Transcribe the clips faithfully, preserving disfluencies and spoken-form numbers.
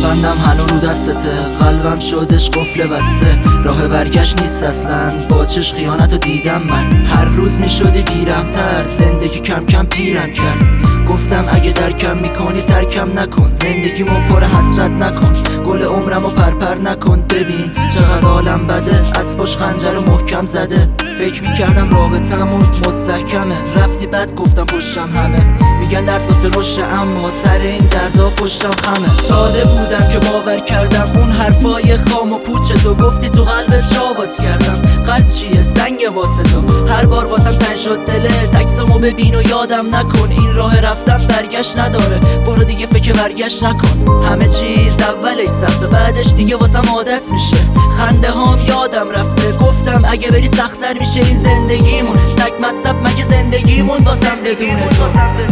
لبخندم هنو رو دستته، قلبم شدش قفل بسته، راه برگشت نیست اصلا، با چش خیانتو دیدم من. هر روز میشدی بیرمتر، زندگی کم کم پیرم کرد. گفتم اگه درکم میکنی ترکم نکن، زندگیمو پر حسرت نکن، گل عمرمو پرپر نکن. ببین چقدر عالم بده، از پشت خنجر محکم زده. فکر میکردم رابطمون مستحکمه، رفتی بد گفتم پشتم همه. میگن درد واسه رشته، اما سر این دردا پشتم خمه. ساده بودم که باور کردم اون حرفای خام و پوچه تو گفتی تو قلبت جا باز کردم. قلب چیه سنگ واسه تو، هر بار واسم تنگ شد دلت. عکسمو ببین و یادم نکن، این راه رفتم برگشت نداره. برو دیگه فکر برگشت نکن، همه چیز اولش سخته، بعدش دیگه واسم عادت میشه. خنده هام یادم رفته، گفتم اگه بری سخت‌تر میشه این زندگیمون. سگ مصب مگه زندگیمون واسم بدون تو.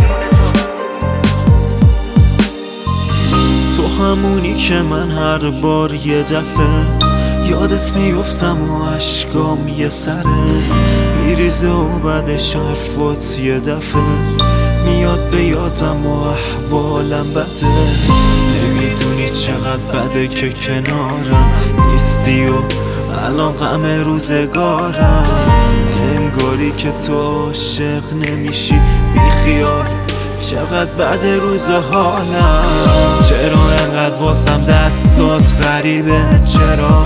تو همونی که من هر بار یه دفعه یادت میفتم و عشقام یه سره میریزه و بعدش حرفات یه دفعه میاد به یادم و احوالم بده. نمیدونی چقدر بده که کنارم نیستی و الان غم روزگارم. انگاری که تو عاشق نمیشی بیخیال، چقدر بعد روز حالم. چرا انقدر واسم دستات غریبه، چرا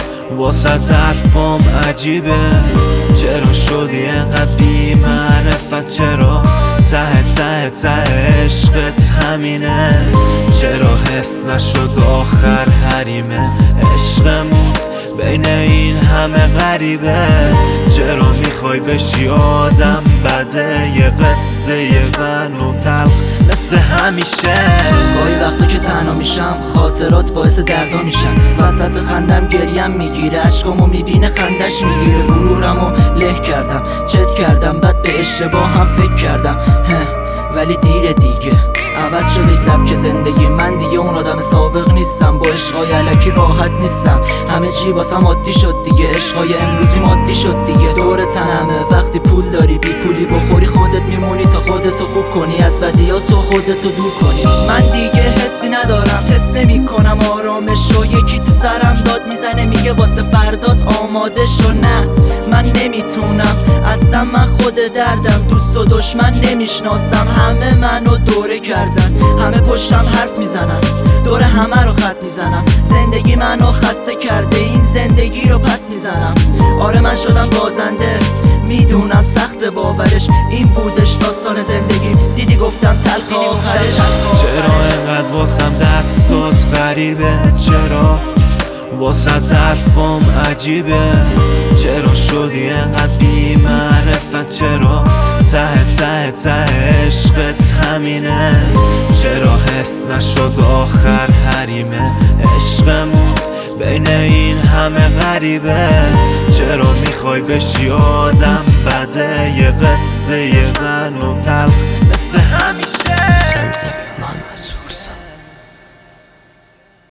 واسه حرفام عجیبه، چرا شدی انقدر بی معرفت، چرا ته ته ته عشقت همینه، چرا حفظ نشد آخر حریمه عشقمون بین این همه غریبه. چرا میخوای بشی آدم بده، یه قصه یه منو تلخ مثل همیشه. گاهی وقتا که تنها میشم خاطرات باعث دردا میشن، وسط خندم گریم میگیره، عشقامو میبینه خندش میگیره. غرورمو له کردم چت کردم، بعد به اشتباه هم فکر کردم ولی دیره دیگه. عوض شده سبک زندگی من، دیگه اون آدم سابق نیستم. با عشقای الکی راحت نیستم، همه چی واسم عادی شد دیگه. عشقای امروزی مادی شد دیگه. دور تنمه وقتی پول داری، بی پولی بخوری خودت میمونی تا خودتو خوب کنی، از بدیاتو خودتو دور کنی. من دیگه حسی ندارم، حس نمی‌کنم آرامش رو. یکی تو سرم داد میزنه میگه واسه فردات آماده شو. نه من نمیتونم، اصلا من خود دردم. دوست و دشمن نمیشناسم، همه منو دوره کردن، همه پشتم حرف میزنن، دور همه رو خط میزنم. زندگی منو خسته کرده، این زندگی رو پس میزنم. آره من شدم بازنده، میدونم سخت باورش، این بودش داستان زندگی. دیدی گفتم تلخ آخرش. چرا انقدر واسم دستات غریبه، چرا واسه حرفام عجیبه، چرا شدی انقدر بی معرفت، چرا ته ته ته عشقت همینه، چرا حفظ نشد آخر حریمه عشقمون بین این همه غریبه. چرا میخوای بشی آدم بده، یه قصه یه منو تلخ مثل همیشه.